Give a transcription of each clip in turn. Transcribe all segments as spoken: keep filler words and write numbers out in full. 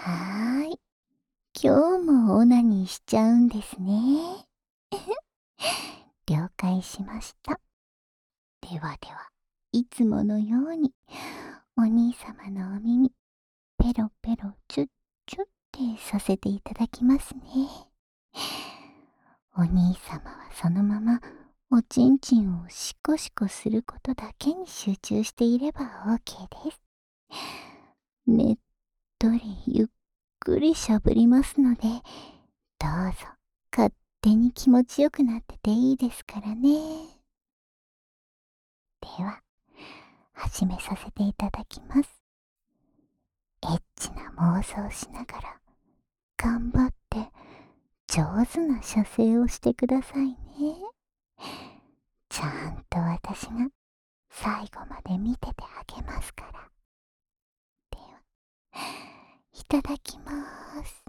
はーい。今日もオナニーしちゃうんですね。了解しました。ではでは、いつものように、お兄様のお耳、ペロペロチュッチュッってさせていただきますね。お兄様はそのまま、おちんちんをシコシコすることだけに集中していれば OK です。ねっとりゆっくりしゃぶりますので、どうぞ勝手に気持ちよくなってていいですからね。では、始めさせていただきます。エッチな妄想しながら、頑張って上手な射精をしてくださいね。ちゃんと私が最後まで見ててあげますから。では、いただきまーす。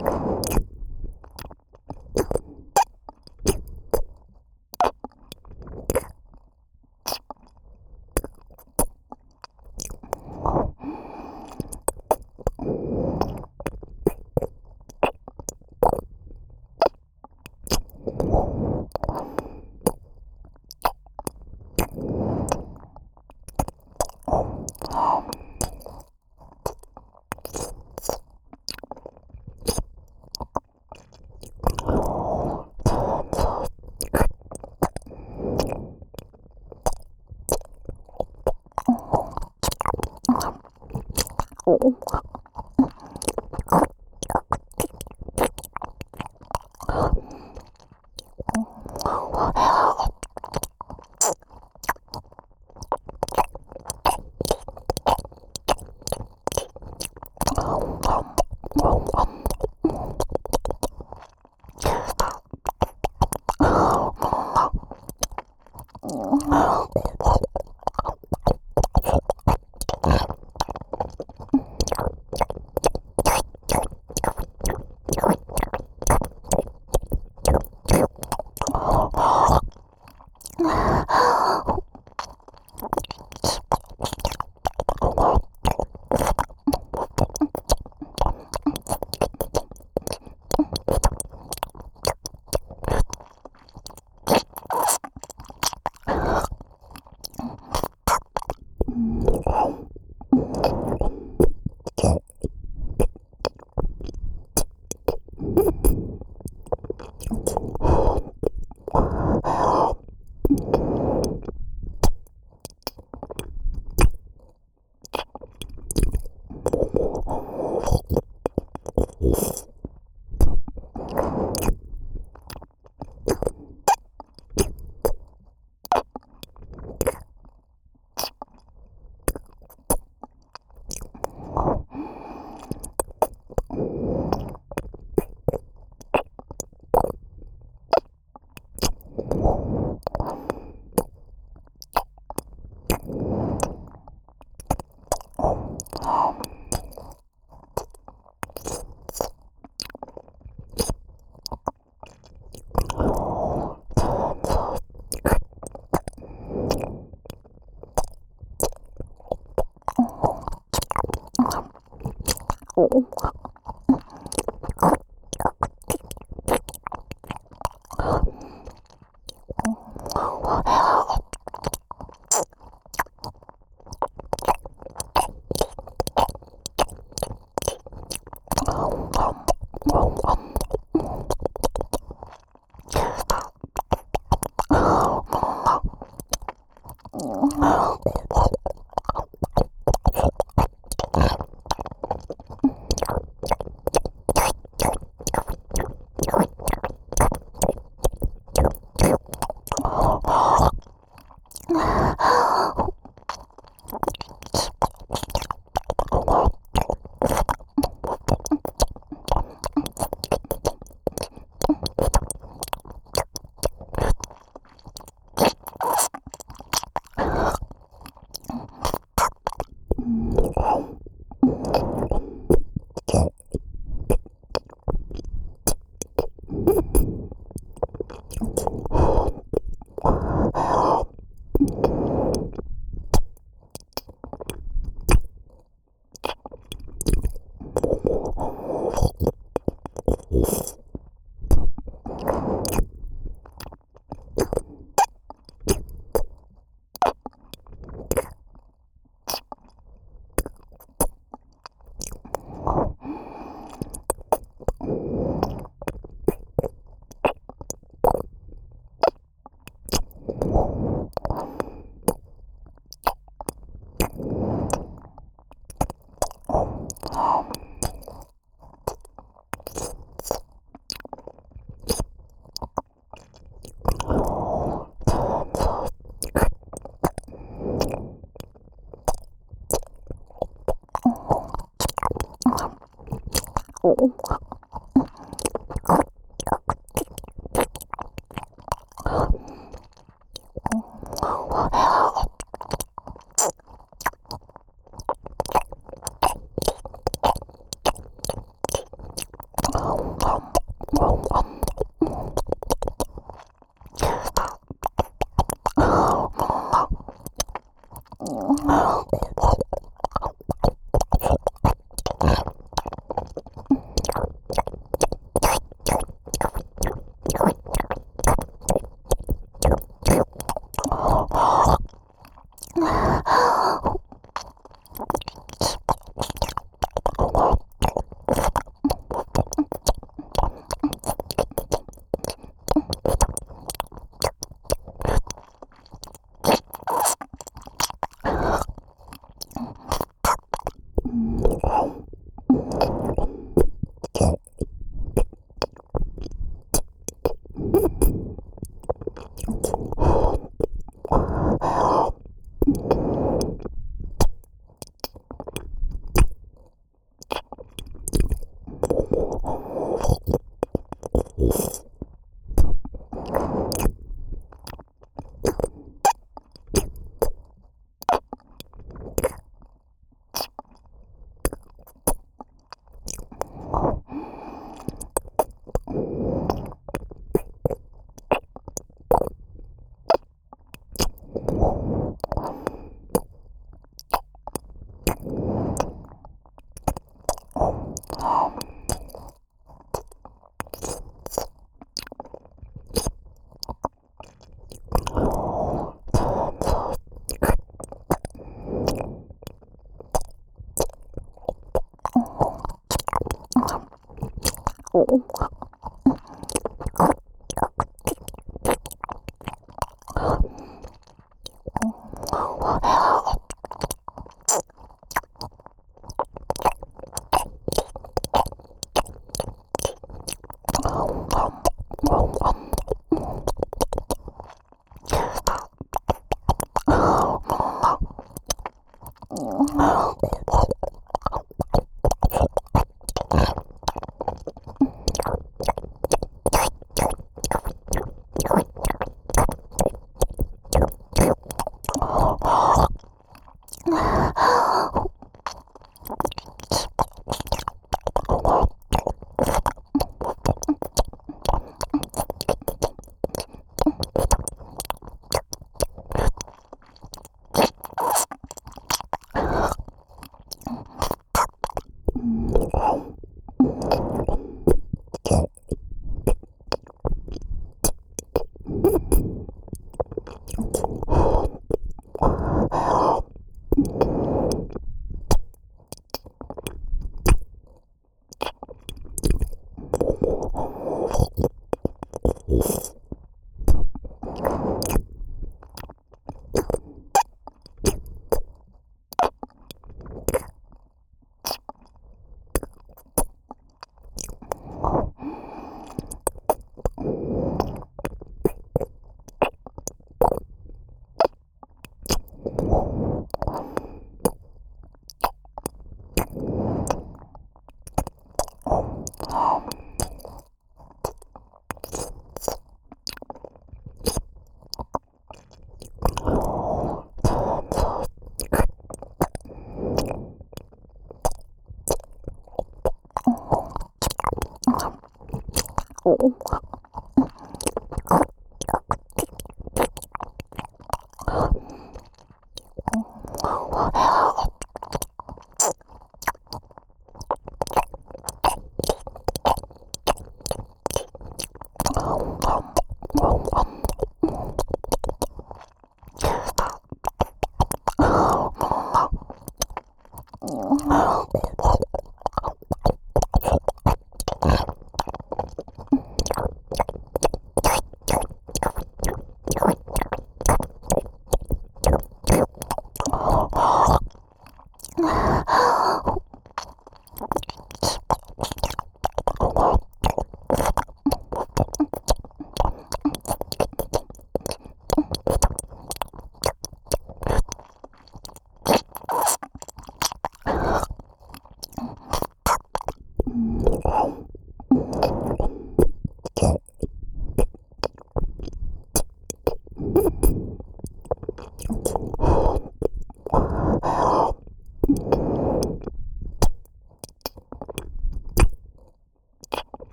Oh.